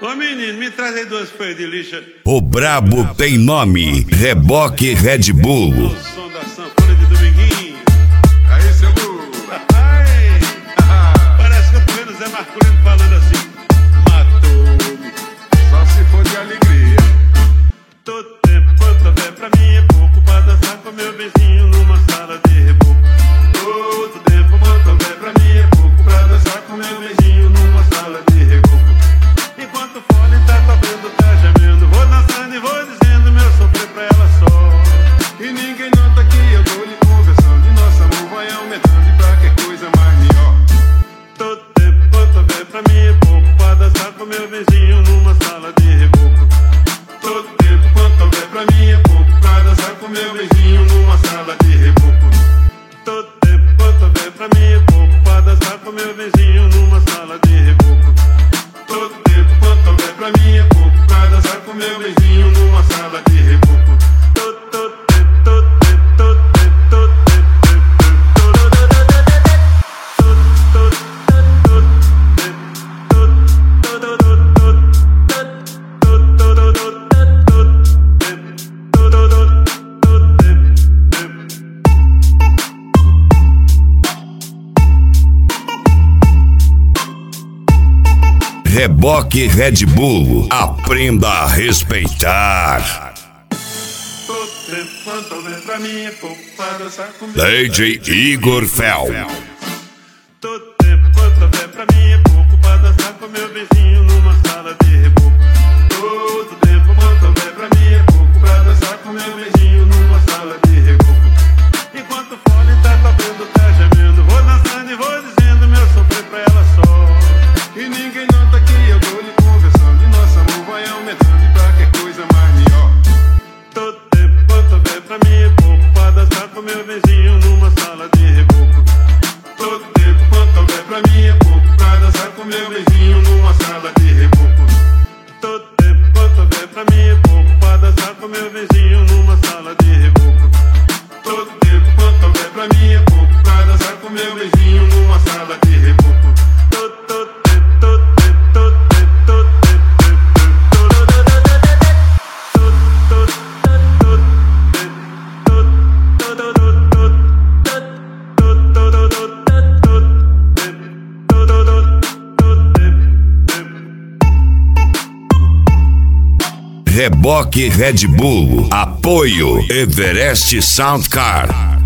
Ô menino, me traz aí 2 folhas de lixa. O brabo tem nome, Reboque Red Bull. O som da sanfona de Dominguinho. Aí, seu Lu. Ai, parece que eu tô vendo Zé Marculino falando assim. Matou-me. Só se for de alegria. Todo tempo quanto houver pra mim é pouco pra dançar com meu vizinho numa sala de reboco. Todo tempo quanto houver pra mim é pouco pra dançar com meu vizinho numa sala de reboco. Enquanto o fone tá tocando, tá gemendo, vou dançando e vou dizendo meu sofrer pra ela só. E ninguém nota que eu tô lhe conversando. E nosso amor vai aumentando e pra que coisa mais melhor. Todo tempo quanto houver pra mim é pouco pra dançar com meu vizinho numa sala de reboco. Todo tempo quanto houver pra mim é pouco pra dançar com meu vizinho numa sala de reboco. Todo tempo quanto houver pra mim é pouco pra dançar com meu vizinho numa sala de reboco. Todo tempo quanto houver pra mim é pouco pra dançar com meu vizinho numa sala de reboco. Todo tempo, todo tempo, todo tempo, todo tempo, Reboque Red Bull, aprenda a respeitar. todo tempo quanto houver pra mim é pouco pra dançar com meu DJ Igor Fel. Todo tempo quanto houver pra mim é pouco pra dançar com meu vizinho numa sala de reboco. Todo tempo quanto houver pra mim é pouco pra dançar com meu vizinho numa sala de reboco. Enquanto o fone tá tocando, tá gemendo, vou dançando e vou dizendo meu sofrer pra ela só. E ninguém nota que eu tô lhe conversando. E nosso amor vai aumentando e pra que coisa mais melhor. Todo tempo quanto houver pra mim é pouco pra dançar com meu vizinho numa sala de reboco. Todo tempo quanto houver pra mim é pouco pra dançar com meu vizinho numa sala de reboco. Todo tempo quanto houver pra mim é pouco pra dançar com meu vizinho numa sala de reboco. Todo tempo quanto houver pra mim é pouco pra dançar com meu vizinho numa sala de reboco. Todo tempo, todo tempo, todo tempo, todo tempo, Reboque Red Bull, apoio Everest Soundcar.